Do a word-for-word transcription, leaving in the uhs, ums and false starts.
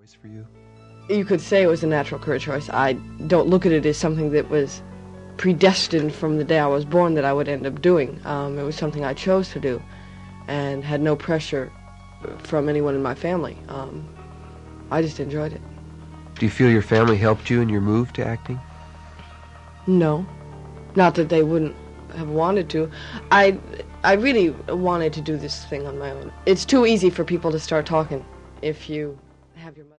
For you? You could say it was a natural career choice. I don't look at it as something that was predestined from the day I was born that I would end up doing. Um, it was something I chose to do and had no pressure from anyone in my family. Um, I just enjoyed it. Do you feel your family helped you in your move to acting? No. Not that they wouldn't have wanted to. I, I really wanted to do this thing on my own. It's too easy for people to start talking if you have your